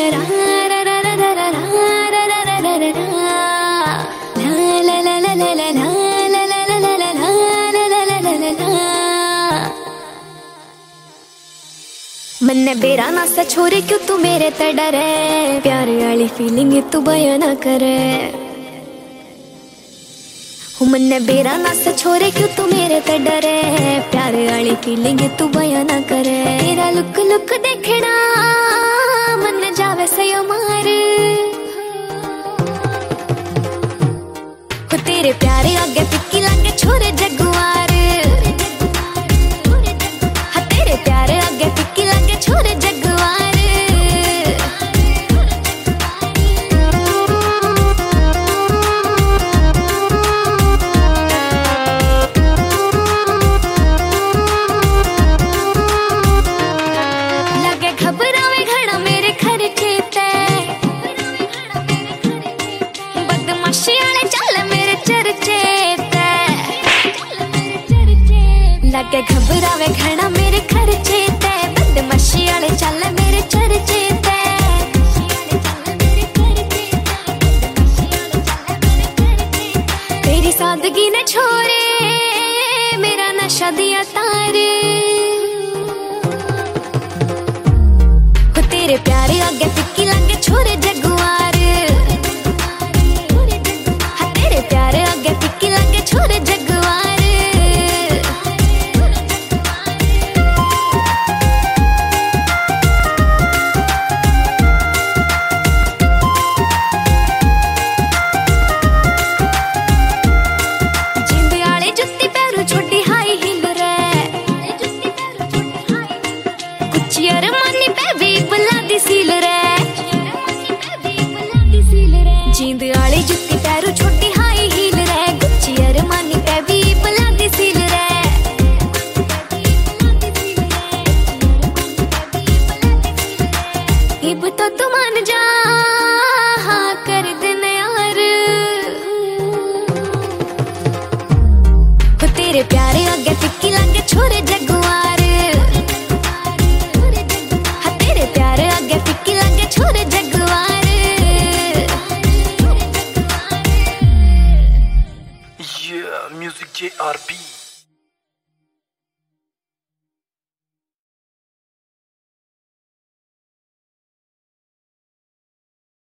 मन्ने बेरा ना सा छोरे क्यों तू मेरे ते डरे, प्यार वाली फीलिंग तू बयां ना करे। मन्ने बेरा ना सा छोरे क्यों तू मेरे ते डरे, प्यार वाली फीलिंग तू बयां ना करे। तेरा लुक लुक देखना मन जावे सयो मार, तेरे प्यारे आगे फिक्की लागे छोरे जगुआर, तेरे प्यारे आगे फिक्की लागे छोरे जगुआर। लगे घबरावे घड़ा मेरे खर्चे ते, बदमाशी आले चल मेरे चर्चे ते। लगे घबरावे घड़ा मेरे खर्चे ते, बदमाशी आले चल मेरे चर्चे ते। तेरी सादगी ने छोरे मेरा नशा दिया तारे, तेरे प्यारे आगे फिक्की लागे छोरे जगुआर, तेरे प्यारे आगे फिक्की लागे छोरे जगुआर। जींद आले जुत्ती पैरों छोटी हाई हील रे, गुच्ची अरमानी पे भी बला दी सील रे। इब तो तू मान जा हाँ कर देने यार, तेरे प्यारे आगे फिक्की लागे छोरे जगुआर, तेरे प्यारे आगे फिक्की लागे छोरे जगुआर। Yeah, music JRP.